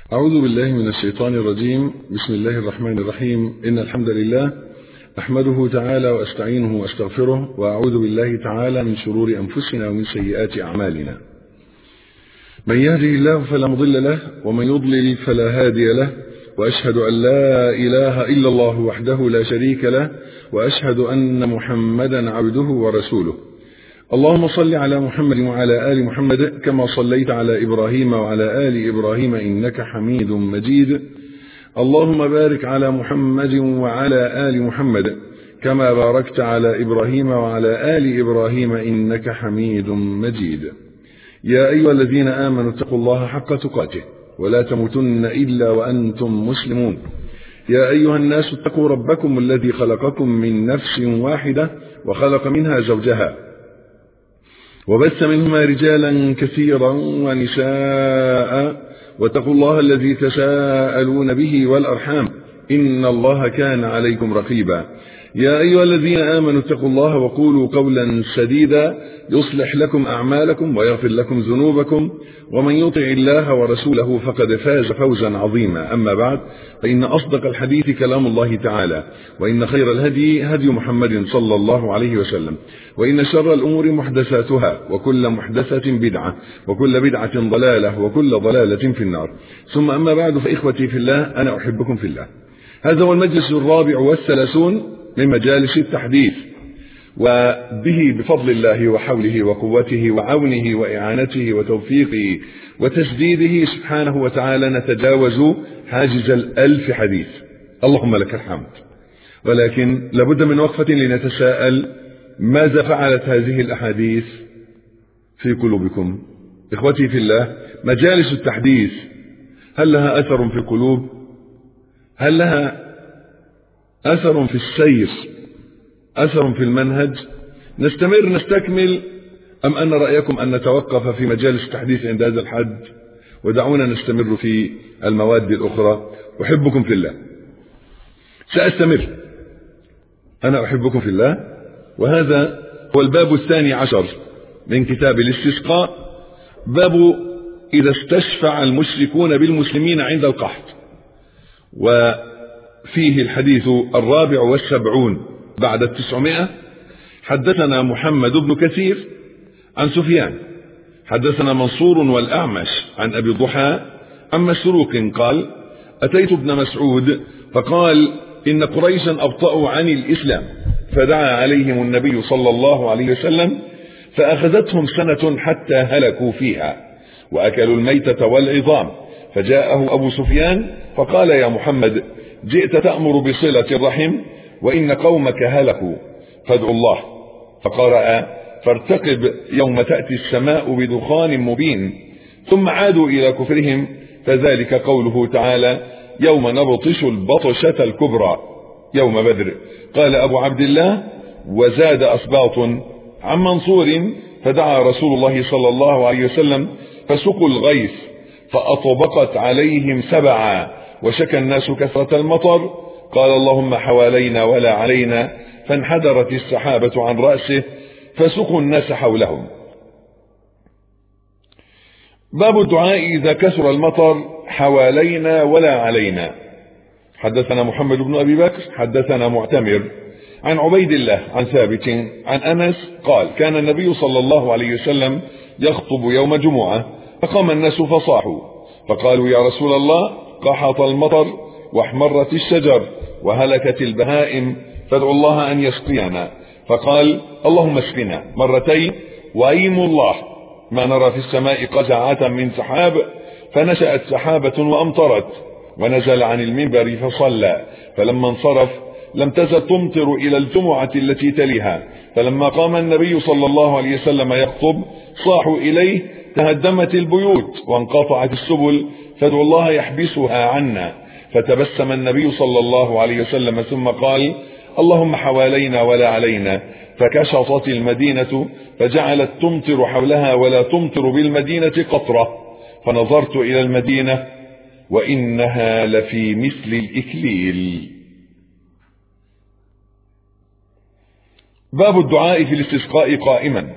أعوذ بالله من الشيطان الرجيم. بسم الله الرحمن الرحيم. إن الحمد لله أحمده تعالى وأستعينه وأستغفره، وأعوذ بالله تعالى من شرور أنفسنا ومن سيئات أعمالنا. من يهده الله فلا مضل له، ومن يضلل فلا هادي له، وأشهد أن لا إله إلا الله وحده لا شريك له، وأشهد أن محمدا عبده ورسوله. اللهم صل على محمد وعلى آل محمد كما صليت على إبراهيم وعلى آل إبراهيم إنك حميد مجيد. اللهم بارك على محمد وعلى آل محمد كما باركت على إبراهيم وعلى آل إبراهيم إنك حميد مجيد. يا أيها الذين آمنوا اتقوا الله حق تقاته ولا تموتن إلا وأنتم مسلمون. يا أيها الناس اتقوا ربكم الذي خلقكم من نفس واحدة وخلق منها زوجها وبث منهما رجالا كثيرا ونساء، واتقوا الله الذي تساءلون به والأرحام إن الله كان عليكم رقيبا. يا أيها الذين آمنوا اتقوا الله وقولوا قولا سديدا يصلح لكم أعمالكم ويغفر لكم ذنوبكم، ومن يطع الله ورسوله فقد فاز فوزا عظيما. أما بعد، فإن أصدق الحديث كلام الله تعالى، وإن خير الهدي هدي محمد صلى الله عليه وسلم، وإن شر الأمور محدثاتها، وكل محدثة بدعة، وكل بدعة ضلالة، وكل ضلالة في النار. ثم أما بعد، فإخوتي في الله، أنا أحبكم في الله. هذا هو المجلس 34 من مجالس التحديث، وبه بفضل الله وحوله وقوته وعونه وإعانته وتوفيقه وتسديده سبحانه وتعالى نتجاوز حاجز 1000 حديث. اللهم لك الحمد. ولكن لابد من وقفة لنتساءل: ماذا فعلت هذه الأحاديث في قلوبكم؟ إخوتي في الله، مجالس التحديث هل لها أثر في القلوب؟ هل لها أثر في السير؟ أثر في المنهج؟ نستمر نستكمل، أم أن رأيكم أن نتوقف في مجالس التحديث عند هذا الحد ودعونا نستمر في المواد الأخرى؟ أحبكم في الله، سأستمر. أنا أحبكم في الله. وهذا هو الباب 12 من كتاب الاستسقاء، باب إذا استشفع المشركون بالمسلمين عند القحط، وفيه الحديث 74 بعد 900. حدثنا محمد بن كثير عن سفيان حدثنا منصور والأعمش عن أبي الضحى عن مسروق قال: أتيت ابن مسعود فقال: إن قريشا أبطأوا عن الإسلام، فدعا عليهم النبي صلى الله عليه وسلم فأخذتهم سنة حتى هلكوا فيها وأكلوا الميتة والعظام. فجاءه أبو سفيان فقال: يا محمد، جئت تأمر بصلة الرحم وإن قومك هلكوا، فادعوا الله. فقرأ: فارتقب يوم تأتي السماء بدخان مبين. ثم عادوا إلى كفرهم، فذلك قوله تعالى: يوم نبطش البطشة الكبرى يوم بدر. قال أبو عبد الله: وزاد أسباط عن منصور: فدعا رسول الله صلى الله عليه وسلم فسقوا الغيث فأطبقت عليهم 7، وشكى الناس كثرة المطر. قال: اللهم حوالينا ولا علينا، فانحدرت السحابة عن رأسه فسقوا الناس حولهم. باب الدعاء إذا كثر المطر: حوالينا ولا علينا. حدثنا محمد بن أبي بكر حدثنا معتمر عن عبيد الله عن ثابت عن أنس قال: كان النبي صلى الله عليه وسلم يخطب يوم جمعة، فقام الناس فصاحوا فقالوا: يا رسول الله، قحط المطر واحمرت الشجر وهلكت البهائم، فادعوا الله أن يسقينا. فقال: اللهم اسقنا مرتين، وأيم الله ما نرى في السماء قزعة من سحاب. فنشأت سحابة وأمطرت، ونزل عن المنبر فصلى، فلما انصرف لم تزل تمطر إلى الجمعة التي تليها. فلما قام النبي صلى الله عليه وسلم يخطب صاحوا إليه: تهدمت البيوت وانقطعت السبل، فادعوا الله يحبسها عنا. فتبسم النبي صلى الله عليه وسلم ثم قال: اللهم حوالينا ولا علينا. فكشطت المدينة فجعلت تمطر حولها ولا تمطر بالمدينة قطرة. فنظرت إلى المدينة وإنها لفي مثل الإكليل. باب الدعاء في الاستسقاء قائما.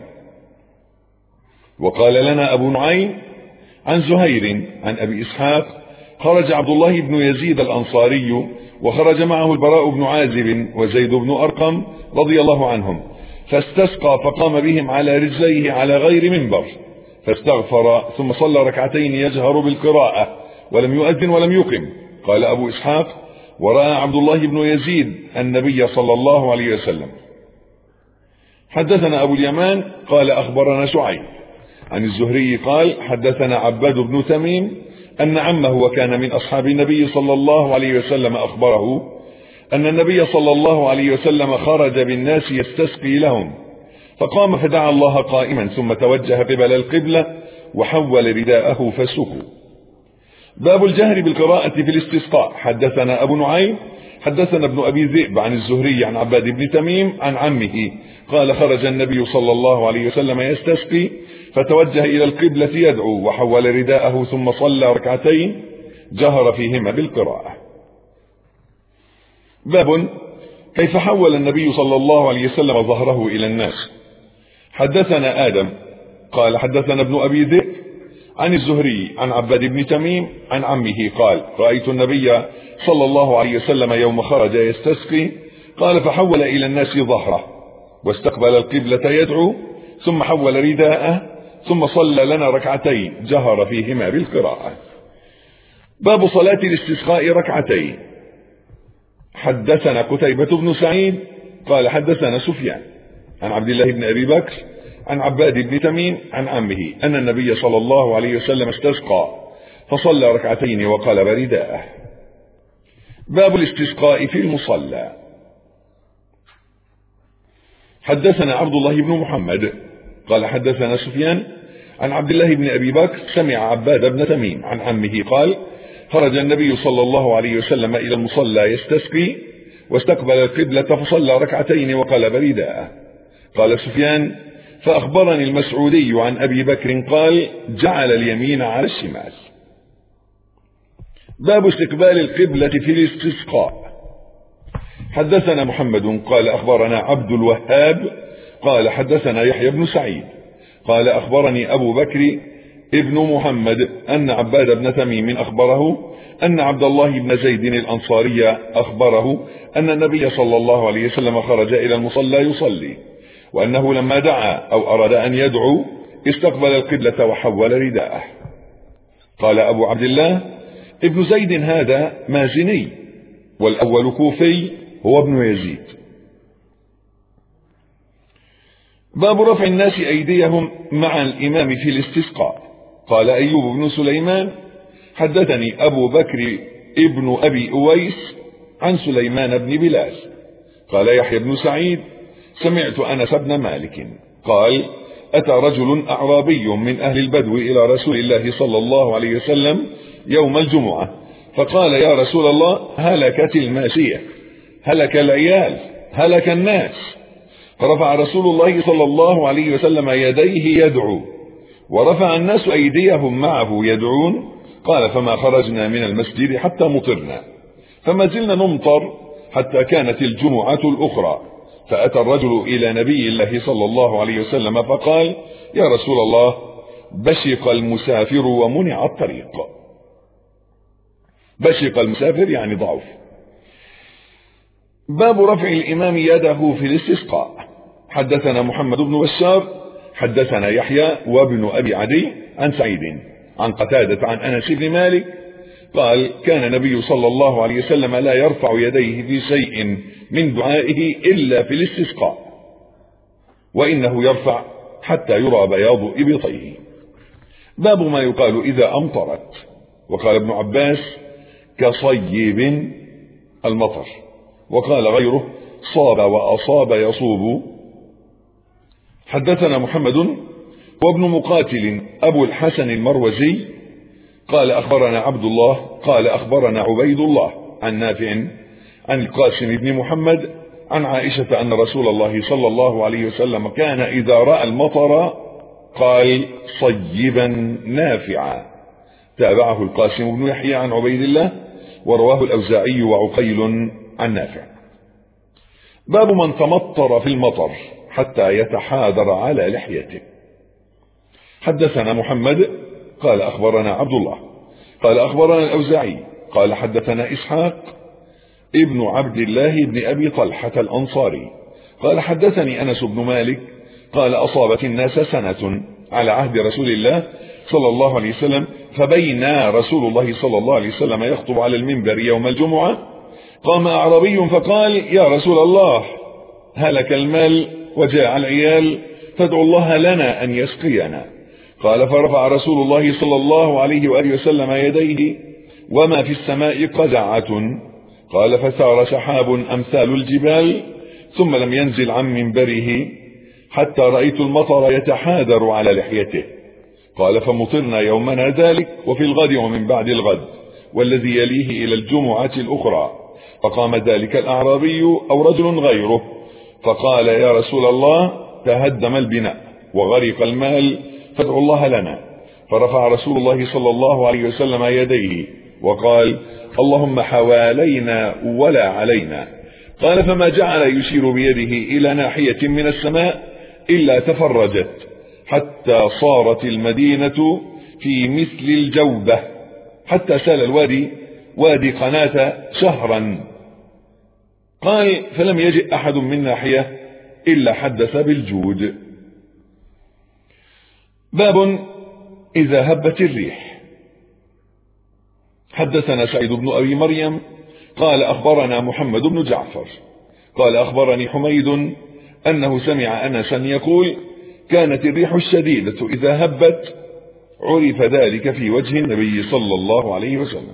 وقال لنا أبو نعيم عن زهير عن أبي إسحاق خرج عبد الله بن يزيد الأنصاري وخرج معه البراء بن عازب وزيد بن أرقم رضي الله عنهم، فاستسقى فقام بهم على رجليه على غير منبر، فاستغفر ثم صلى ركعتين يجهر بالقراءة ولم يؤذن ولم يقم. قال أبو إسحاق: ورأى عبد الله بن يزيد النبي صلى الله عليه وسلم. حدثنا أبو اليمان قال أخبرنا شعيب عن الزهري قال حدثنا عباد بن تميم أن عمه وكان من أصحاب النبي صلى الله عليه وسلم أخبره أن النبي صلى الله عليه وسلم خرج بالناس يستسقي لهم، فقام فدعا الله قائما ثم توجه قبل القبلة وحول رداءه فسكوا. باب الجهر بالقراءة في الاستسقاء. حدثنا أبو نعيم حدثنا ابن أبي ذئب عن الزهري عن عباد بن تميم عن عمه قال خرج النبي صلى الله عليه وسلم يستسقي فتوجه إلى القبلة يدعو وحول رداءه ثم صلى ركعتين جهر فيهما بالقراءة. باب كيف حول النبي صلى الله عليه وسلم ظهره إلى الناس. حدثنا آدم قال حدثنا ابن أبي ذئب عن الزهري عن عباد بن تميم عن عمه قال رأيت النبي صلى الله عليه وسلم يوم خرج يستسقي قال فحول إلى الناس ظهره واستقبل القبلة يدعو ثم حول رداءه ثم صلى لنا ركعتين جهر فيهما بالقراءة. باب صلاة الاستسقاء ركعتين. حدثنا قتيبة بن سعيد قال حدثنا سفيان عن عبد الله بن أبي بكر عن عباد بن تميم عن عمه أن النبي صلى الله عليه وسلم استسقى فصلى ركعتين وقلب رداءه. باب الاستسقاء في المصلى. حدثنا عبد الله بن محمد قال حدثنا سفيان عن عبد الله بن أبي بكر سمع عباد بن تميم عن عمه قال خرج النبي صلى الله عليه وسلم إلى المصلى يستسقي واستقبل القبلة فصلى ركعتين وقلب رداءه. قال سفيان فأخبرني المسعودي عن أبي بكر قال جعل اليمين على الشمال. باب استقبال القبلة في الاستسقاء. حدثنا محمد قال أخبرنا عبد الوهاب قال حدثنا يحيى بن سعيد قال أخبرني أبو بكر ابن محمد أن عباد بن تميم أخبره أن عبد الله بن زيد الأنصاري أخبره أن النبي صلى الله عليه وسلم خرج إلى المصلى يصلي وأنه لما دعا أو أراد أن يدعو استقبل القبلة وحول رداءه. قال أبو عبد الله ابن زيد هذا مازني والأول كوفي هو ابن يزيد. باب رفع الناس أيديهم مع الإمام في الاستسقاء. قال أيوب بن سليمان حدثني أبو بكر ابن أبي أويس عن سليمان بن بلال قال يحيى بن سعيد سمعت أنس بن مالك قال أتى رجل أعرابي من أهل البدو إلى رسول الله صلى الله عليه وسلم يوم الجمعة فقال يا رسول الله هلكت الماشية هلك العيال هلك الناس. فرفع رسول الله صلى الله عليه وسلم يديه يدعو ورفع الناس أيديهم معه يدعون. قال فما خرجنا من المسجد حتى مطرنا فما زلنا نمطر حتى كانت الجمعة الأخرى فأتى الرجل إلى نبي الله صلى الله عليه وسلم فقال يا رسول الله بشق المسافر ومنع الطريق. بشق المسافر يعني ضعف. باب رفع الإمام يده في الاستسقاء. حدثنا محمد بن بشار حدثنا يحيى وابن أبي عدي عن سعيد عن قتادة عن أنس بن مالك قال كان النبي صلى الله عليه وسلم لا يرفع يديه في شيء من دعائه إلا في الاستسقاء وإنه يرفع حتى يرى بياض إبطيه. باب ما يقال إذا أمطرت. وقال ابن عباس كصيب المطر وقال غيره صاب وأصاب يصوب. حدثنا محمد وابن مقاتل أبو الحسن المروزي قال أخبرنا عبد الله قال أخبرنا عبيد الله عن نافع عن القاسم بن محمد عن عائشة أن رسول الله صلى الله عليه وسلم كان إذا رأى المطر قال صيبا نافعا. تابعه القاسم بن يحيى عن عبيد الله ورواه الأوزاعي وعقيل عن نافع. باب من تمطر في المطر حتى يتحاذر على لحيته. حدثنا محمد قال أخبرنا عبد الله قال أخبرنا الأوزاعي قال حدثنا إسحاق ابن عبد الله بن أبي طلحة الأنصاري قال حدثني أنس بن مالك قال أصابت الناس سنة على عهد رسول الله صلى الله عليه وسلم، فبينا رسول الله صلى الله عليه وسلم يخطب على المنبر يوم الجمعة قام أعرابي فقال: يا رسول الله، هلك المال وجاء العيال، فادعوا الله لنا أن يسقينا. قال: فرفع رسول الله صلى الله عليه وآله وسلم يديه وما في السماء قزعة. قال: فسار سحاب أمثال الجبال ثم لم ينزل عن منبره حتى رأيت المطر يتحادر على لحيته. قال: فمطرنا يومنا ذلك وفي الغد ومن بعد الغد والذي يليه إلى الجمعة الأخرى. فقام ذلك الأعرابي أو رجل غيره فقال: يا رسول الله، تهدم البناء وغرق المال، فادعوا الله لنا. فرفع رسول الله صلى الله عليه وسلم يديه وقال: اللهم حوالينا ولا علينا. قال: فما جعل يشير بيده إلى ناحية من السماء إلا تفرجت حتى صارت المدينة في مثل الجوبة، حتى سال الوادي وادي قناة شهرا. قال: فلم يجئ أحد من ناحية إلا حدث بالجود. باب إذا هبت الريح. حدثنا سعيد بن أبي مريم قال أخبرنا محمد بن جعفر قال أخبرني حميد أنه سمع أنسا يقول: كانت الريح الشديدة إذا هبت عرف ذلك في وجه النبي صلى الله عليه وسلم.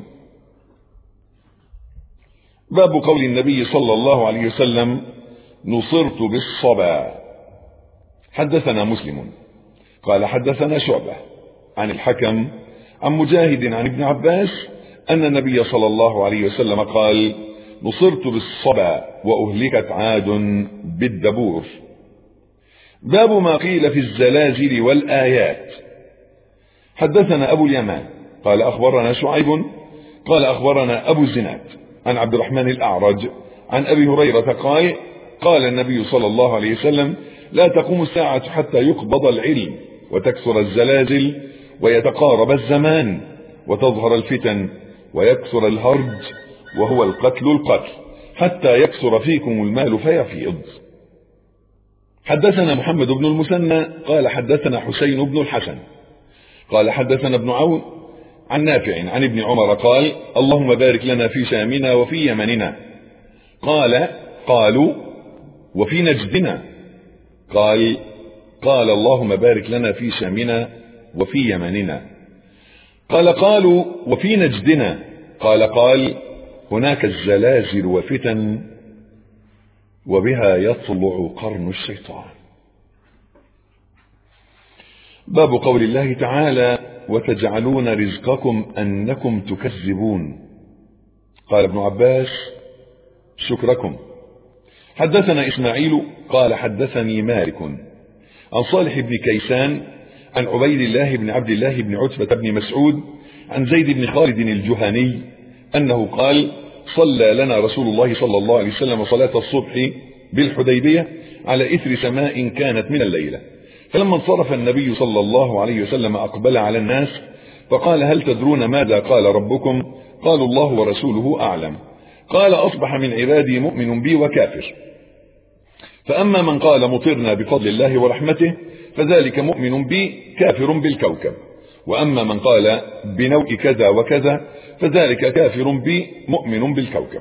باب قول النبي صلى الله عليه وسلم: نصرت بالصبا. حدثنا مسلم قال حدثنا شعبة عن الحكم عن مجاهد عن ابن عباس أن النبي صلى الله عليه وسلم قال: نصرت بالصبا وأهلكت عاد بالدبور. باب ما قيل في الزلازل والآيات. حدثنا أبو اليمان قال أخبرنا شعيب قال أخبرنا أبو الزناد عن عبد الرحمن الأعرج عن أبي هريرة قال: قال النبي صلى الله عليه وسلم: لا تقوم الساعة حتى يقبض العلم وتكثر الزلازل ويتقارب الزمان وتظهر الفتن ويكثر الهرج وهو القتل حتى يكثر فيكم المال فيفيض. حدثنا محمد بن المثنى قال حدثنا حسين بن الحسن قال حدثنا ابن عون عن نافع عن ابن عمر قال: اللهم بارك لنا في شامنا وفي يمننا. قالوا: وفي نجدنا. قال اللهم بارك لنا في شامنا وفي يمننا. قالوا: وفي نجدنا. قال: هناك الزلازل وفتن وبها يطلع قرن الشيطان. باب قول الله تعالى: وتجعلون رزقكم أنكم تكذبون. قال ابن عباس: شكركم. حدثنا إسماعيل قال حدثني مالك عن صالح بن كيسان عن عبيد الله بن عبد الله بن عتبة بن مسعود عن زيد بن خالد الجهني أنه قال: صلى لنا رسول الله صلى الله عليه وسلم صلاة الصبح بالحديبية على إثر سماء كانت من الليلة، فلما انصرف النبي صلى الله عليه وسلم أقبل على الناس فقال: هل تدرون ماذا قال ربكم؟ قالوا: الله ورسوله أعلم. قال: أصبح من عبادي مؤمن بي وكافر، فأما من قال مطرنا بفضل الله ورحمته فذلك مؤمن بي كافر بالكوكب، وأما من قال بنوء كذا وكذا فذلك كافر بي مؤمن بالكوكب.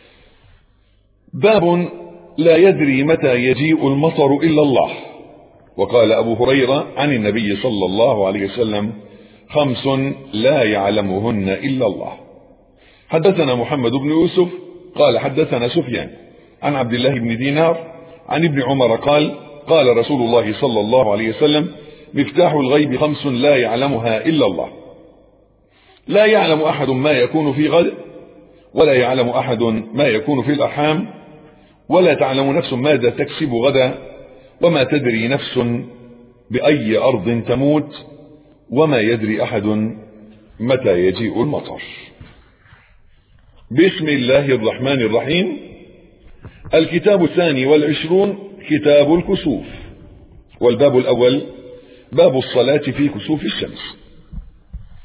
باب لا يدري متى يجيء المطر إلا الله. وقال أبو هريرة عن النبي صلى الله عليه وسلم: 5 لا يعلمهن إلا الله. حدثنا محمد بن يوسف قال حدثنا سفيان عن عبد الله بن دينار عن ابن عمر قال رسول الله صلى الله عليه وسلم: مفتاح الغيب 5 لا يعلمها إلا الله. لا يعلم أحد ما يكون في غد، ولا يعلم أحد ما يكون في الأرحام، ولا تعلم نفس ماذا تكسب غدا، وما تدري نفس بأي أرض تموت، وما يدري أحد متى يجيء المطر. بسم الله الرحمن الرحيم. الكتاب 22 كتاب الكسوف. والباب الأول باب الصلاة في كسوف الشمس.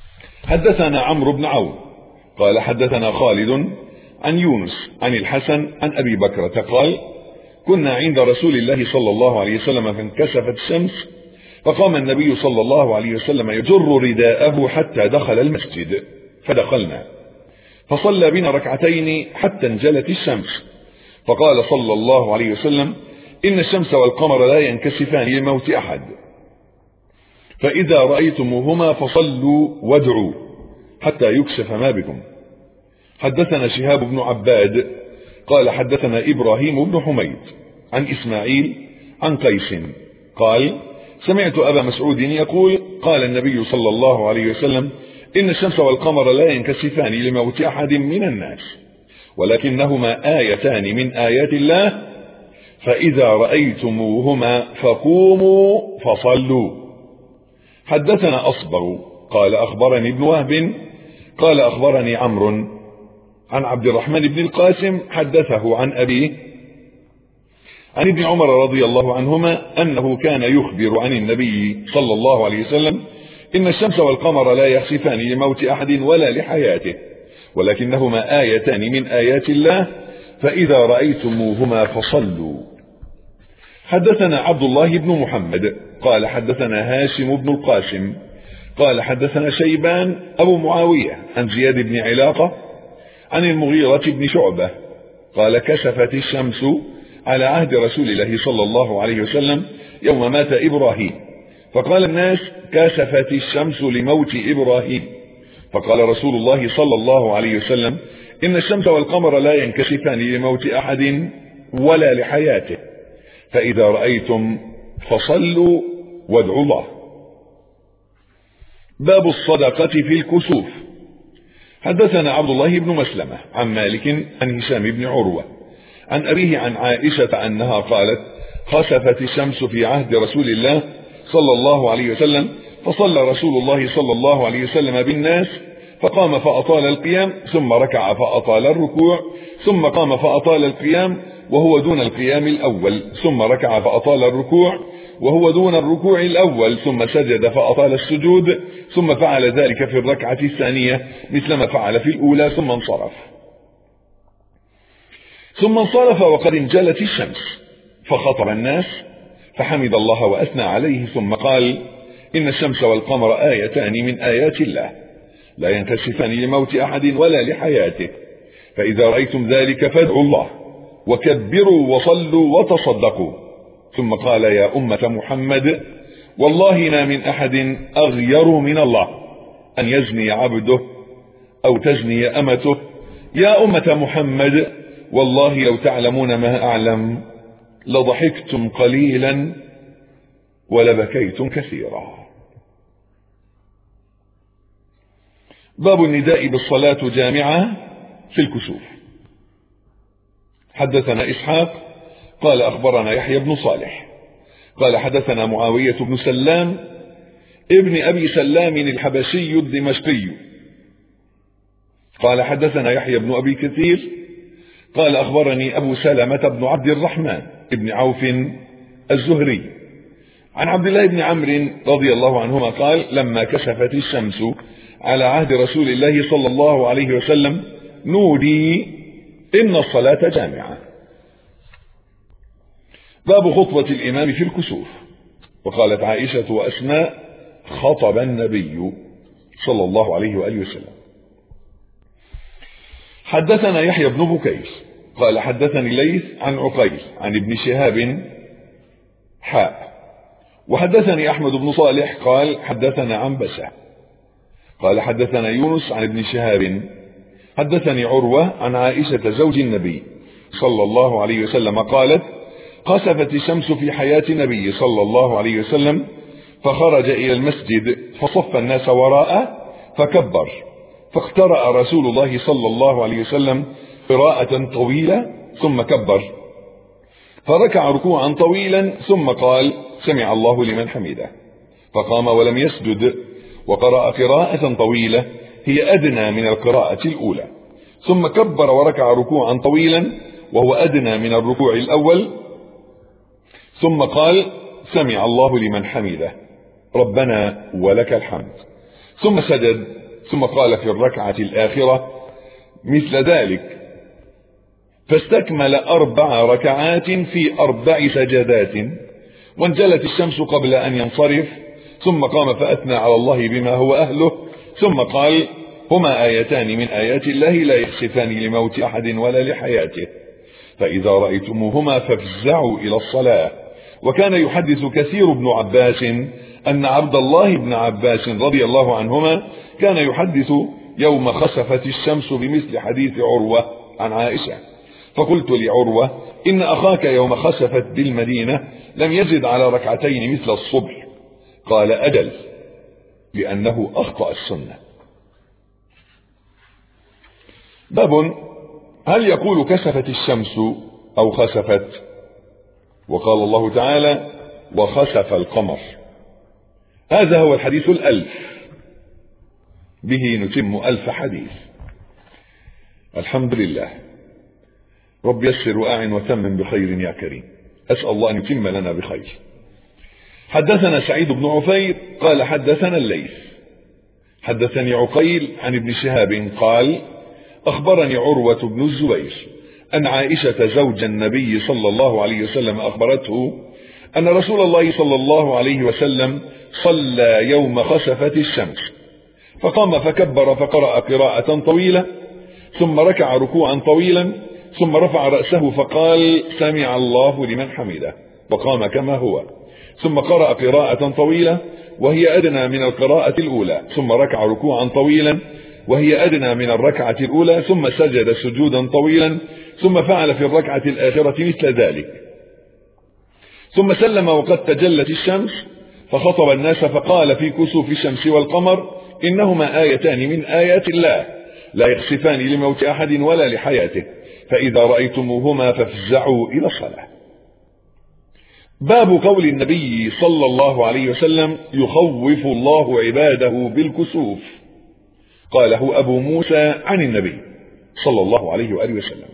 حدثنا عمرو بن عون قال حدثنا خالد عن يونس عن الحسن عن أبي بكرة قال كنا عند رسول الله صلى الله عليه وسلم فانكسفت الشمس فقام النبي صلى الله عليه وسلم يجر رداءه حتى دخل المسجد فدخلنا فصلى بنا ركعتين حتى انجلت الشمس فقال صلى الله عليه وسلم إن الشمس والقمر لا ينكسفان لموت أحد فإذا رأيتموهما فصلوا وادعوا حتى يكشف ما بكم. حدثنا شهاب بن عباد قال حدثنا إبراهيم بن حميد عن إسماعيل عن قيس قال سمعت أبا مسعود يقول قال النبي صلى الله عليه وسلم إن الشمس والقمر لا ينكسفان لموت أحد من الناس ولكنهما آيتان من آيات الله فإذا رأيتموهما فقوموا فصلوا. حدثنا أصبغ قال أخبرني ابن وهب قال أخبرني عمرو عن عبد الرحمن بن القاسم حدثه عن أبيه عن ابن عمر رضي الله عنهما أنه كان يخبر عن النبي صلى الله عليه وسلم إن الشمس والقمر لا يخسفان لموت أحد ولا لحياته ولكنهما آيتان من آيات الله فإذا رأيتموهما فصلوا. حدثنا عبد الله بن محمد قال حدثنا هاشم بن القاسم قال حدثنا شيبان أبو معاوية عن زياد بن علاقة عن المغيرة بن شعبة قال كسفت الشمس على عهد رسول الله صلى الله عليه وسلم يوم مات إبراهيم فقال الناس كسفت الشمس لموت إبراهيم فقال رسول الله صلى الله عليه وسلم إن الشمس والقمر لا ينكسفان لموت أحد ولا لحياته فإذا رأيتم فصلوا وادعوا الله. باب الصدقة في الكسوف. حدثنا عبد الله بن مسلمة عن مالك عن هشام بن عروة عن أبيه عن عائشة أنها قالت خسفت الشمس في عهد رسول الله صلى الله عليه وسلم فصلى رسول الله صلى الله عليه وسلم بالناس فقام فأطال القيام ثم ركع فأطال الركوع ثم قام فأطال القيام وهو دون القيام الأول ثم ركع فأطال الركوع وهو دون الركوع الأول ثم سجد فأطال السجود ثم فعل ذلك في الركعة الثانية مثلما فعل في الأولى ثم انصرف وقد انجلت الشمس فخطب الناس فحمد الله وأثنى عليه ثم قال إن الشمس والقمر آيتان من آيات الله لا ينكسفان لموت أحد ولا لحياته فإذا رأيتم ذلك فادعوا الله وكبروا وصلوا وتصدقوا ثم قال يا أمة محمد والله ما من أحد أغير من الله أن يزني عبده أو تزني أمته يا أمة محمد والله لو تعلمون ما أعلم لضحكتم قليلا ولبكيتم كثيرا. باب النداء بالصلاة جامعة في الكسوف. حدثنا إسحاق قال أخبرنا يحيى بن صالح قال حدثنا معاوية بن سلام ابن أبي سلام الحبشي الدمشقي قال حدثنا يحيى بن أبي كثير قال أخبرني أبو سلمة بن عبد الرحمن ابن عوف الزهري عن عبد الله بن عمرو رضي الله عنهما قال لما كسفت الشمس على عهد رسول الله صلى الله عليه وسلم نودي إن الصلاة جامعة. باب خطبة الإمام في الكسوف. وقالت عائشة وأسماء خطب النبي صلى الله عليه وآله وسلم. حدثنا يحيى بن بكير قال حدثني الليث عن عقيل عن ابن شهاب وحدثني أحمد بن صالح قال حدثنا عنبسة قال حدثنا يونس عن ابن شهاب حدثني عروة عن عائشة زوج النبي صلى الله عليه وسلم قالت خسفت الشمس في حياة النبي صلى الله عليه وسلم فخرج إلى المسجد فصف الناس وراءه فكبر فاقترأ رسول الله صلى الله عليه وسلم قراءة طويلة ثم كبر فركع ركوعا طويلا ثم قال سمع الله لمن حمده فقام ولم يسجد وقرأ قراءة طويلة هي أدنى من القراءة الأولى ثم كبر وركع ركوعا طويلا وهو أدنى من الركوع الأول ثم قال سمع الله لمن حمده ربنا ولك الحمد ثم سجد ثم قال في الركعة الآخرة مثل ذلك، فاستكمل 4 ركعات في 4 سجدات، وانجلت الشمس قبل أن ينصرف، ثم قام فأثنى على الله بما هو أهله، ثم قال: هما آيتان من آيات الله لا يخسفان لموت أحد ولا لحياته، فإذا رأيتموهما فافزعوا إلى الصلاة. وكان يحدث كثير بن عباس أن عبد الله بن عباس رضي الله عنهما كان يحدث يوم خسفت الشمس بمثل حديث عروة عن عائشة، فقلت لعروة: إن أخاك يوم خسفت بالمدينة لم يزد على ركعتين مثل الصبح. قال: أجل، لأنه أخطأ السنة. باب: هل يقول كسفت الشمس أو خسفت؟ وقال الله تعالى: وخسف القمر. هذا هو الحديث 1000، به نتم 1000 حديث. الحمد لله، رب يسر وأعن وتمم بخير يا كريم. أسأل الله أن يتم لنا بخير. حدثنا سعيد بن عفير قال حدثنا الليث حدثني عقيل عن ابن شهاب قال: أخبرني عروة بن الزبير أن عائشة زوج النبي صلى الله عليه وسلم أخبرته أن رسول الله صلى الله عليه وسلم صلى يوم خسفت الشمس، فقام فكبر فقرأ قراءة طويلة، ثم ركع ركوعا طويلا، ثم رفع رأسه فقال: سمع الله لمن حمده، وقام كما هو، ثم قرأ قراءة طويلة وهي أدنى من القراءة الأولى، ثم ركع ركوعا طويلا وهي أدنى من الركعة الأولى، ثم سجد سجودا طويلا، ثم فعل في الركعة الآخرة مثل ذلك، ثم سلم وقد تجلت الشمس، فخطب الناس فقال في كسوف الشمس والقمر: إنهما آيتان من آيات الله لا يخسفان لموت أحد ولا لحياته، فإذا رأيتموهما فافزعوا إلى الصلاة. باب قول النبي صلى الله عليه وسلم: يخوف الله عباده بالكسوف. قاله أبو موسى عن النبي صلى الله عليه وآله وسلم.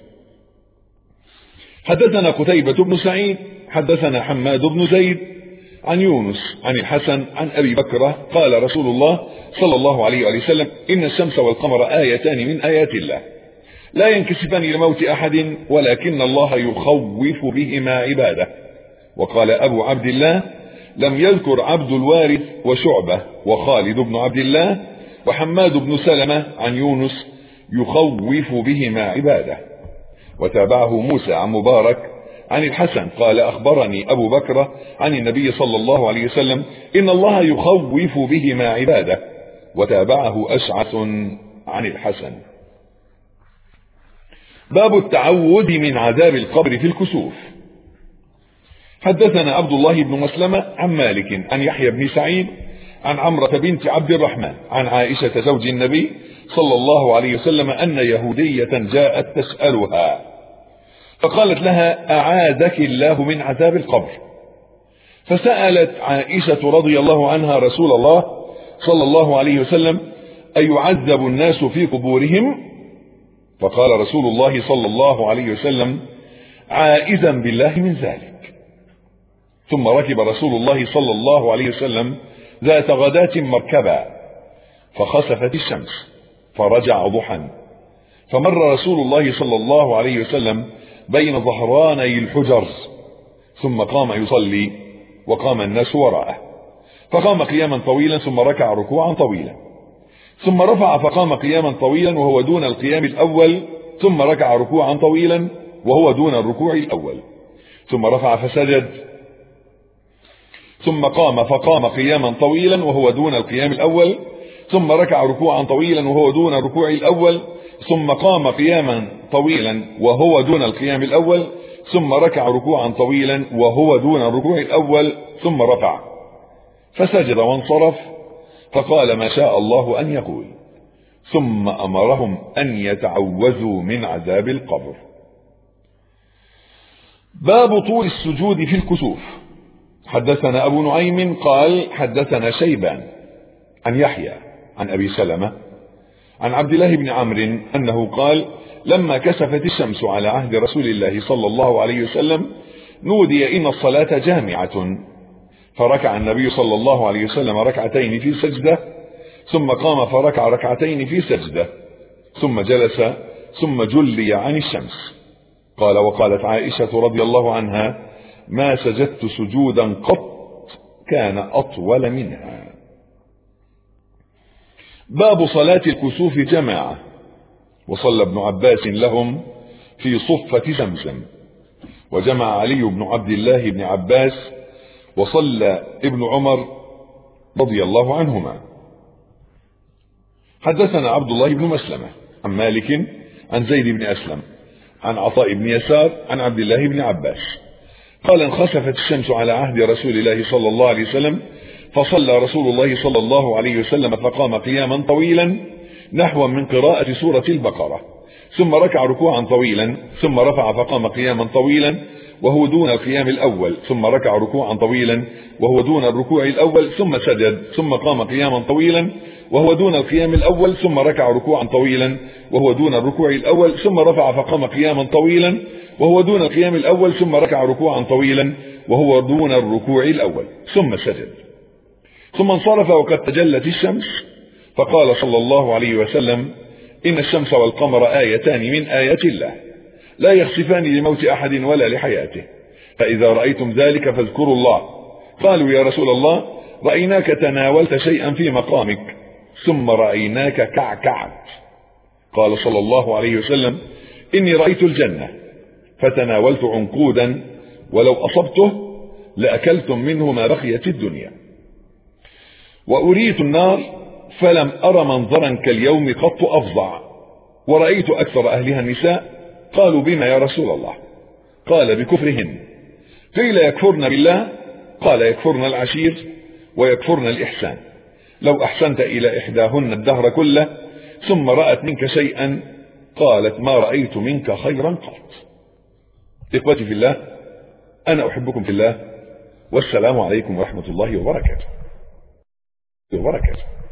حدثنا قتيبة بن سعيد حدثنا حماد بن زيد عن يونس عن الحسن عن أبي بكرة قال رسول الله صلى الله عليه وآله وسلم: إن الشمس والقمر آيتان من آيات الله لا ينكسفان لموت أحد، ولكن الله يخوف بهما عباده. وقال أبو عبد الله: لم يذكر عبد الوارث وشعبة وخالد بن عبد الله وحماد بن سلمة عن يونس يخوف بهما عباده. وتابعه موسى عن مبارك عن الحسن قال: أخبرني أبو بكر عن النبي صلى الله عليه وسلم: إن الله يخوف بهما عباده. وتابعه أشعث عن الحسن. باب التعوذ من عذاب القبر في الكسوف. حدثنا عبد الله بن مسلمة عن مالك عن يحيى بن سعيد عن عمرة بنت عبد الرحمن عن عائشة زوج النبي صلى الله عليه وسلم أن يهودية جاءت تسألها، فقالت لها: أعاذك الله من عذاب القبر. فسألت عائشة رضي الله عنها رسول الله صلى الله عليه وسلم: أيعذب الناس في قبورهم؟ فقال رسول الله صلى الله عليه وسلم: عائذا بالله من ذلك. ثم ركب رسول الله صلى الله عليه وسلم ذات غداة مركبا، فخسفت الشمس فرجع ضحى، فمر رسول الله صلى الله عليه وسلم بين ظهراني الحجر، ثم قام يصلي وقام الناس وراءه، فقام قياما طويلا ثم ركع ركوعا طويلا، ثم رفع فقام قياما طويلا وهو دون القيام الأول، ثم ركع ركوعا طويلا وهو دون الركوع الأول، ثم رفع فسجد، ثم قام فقام قياما طويلا وهو دون القيام الأول، ثم ركع ركوعا طويلا وهو دون الركوع الأول، ثم قام قياما طويلا وهو دون القيام الأول، ثم ركع ركوعا طويلا وهو دون الركوع الأول، ثم رفع فسجد وانصرف، فقال ما شاء الله أن يقول، ثم أمرهم أن يتعوذوا من عذاب القبر. باب طول السجود في الكسوف. حدثنا أبو نعيم قال حدثنا شيبان عن يحيى عن أبي سلمة عن عبد الله بن عمرو أنه قال: لما كسفت الشمس على عهد رسول الله صلى الله عليه وسلم نودي إن الصلاة جامعة، فركع النبي صلى الله عليه وسلم ركعتين في سجدة، ثم قام فركع ركعتين في سجدة ثم جلس ثم جلي عن الشمس. قال: وقالت عائشة رضي الله عنها: ما سجدت سجودا قط كان أطول منها. باب صلاة الكسوف جماعة. وصلى ابن عباس لهم في صفة زمزم، وجمع علي بن عبد الله بن عباس، وصلى ابن عمر رضي الله عنهما. حدثنا عبد الله بن مسلمة عن مالك عن زيد بن أسلم عن عطاء بن يسار عن عبد الله بن عباس قال: انخسفت الشمس على عهد رسول الله صلى الله عليه وسلم، فصلى رسول الله صلى الله عليه وسلم فقام قياما طويلا نحو من قراءة سورة البقرة، ثم ركع ركوعا طويلا، ثم رفع فقام قياما طويلا وهو دون القيام الأول، ثم ركع ركوعا طويلا وهو دون الركوع الأول، ثم سجد، ثم قام قياما طويلا وهو دون القيام الأول، ثم ركع ركوعا طويلا وهو دون الركوع الأول، ثم رفع فقام قياما طويلا وهو دون القيام الأول، ثم ركع ركوعا طويلا وهو دون الركوع الأول، ثم سجد، ثم انصرف وقد تجلت الشمس، فقال صلى الله عليه وسلم: إن الشمس والقمر آيتان من آيات الله لا يخسفان لموت أحد ولا لحياته، فإذا رأيتم ذلك فاذكروا الله. قالوا: يا رسول الله، رأيناك تناولت شيئا في مقامك، ثم رأيناك كعكعت. قال صلى الله عليه وسلم: إني رأيت الجنة فتناولت عنقودا، ولو أصبته لأكلتم منه ما بقيت الدنيا. وأريت النار فلم أر منظرا كاليوم قط أفظع، ورأيت أكثر أهلها النساء. قالوا: بما يا رسول الله؟ قال: بكفرهن. قيل: يكفرن بالله؟ قال: يكفرن العشير ويكفرن الإحسان. لو أحسنت إلى إحداهن الدهر كله ثم رأت منك شيئا قالت: ما رأيت منك خيرا قط. إخوتي في الله، أنا أحبكم في الله، والسلام عليكم ورحمة الله وبركاته.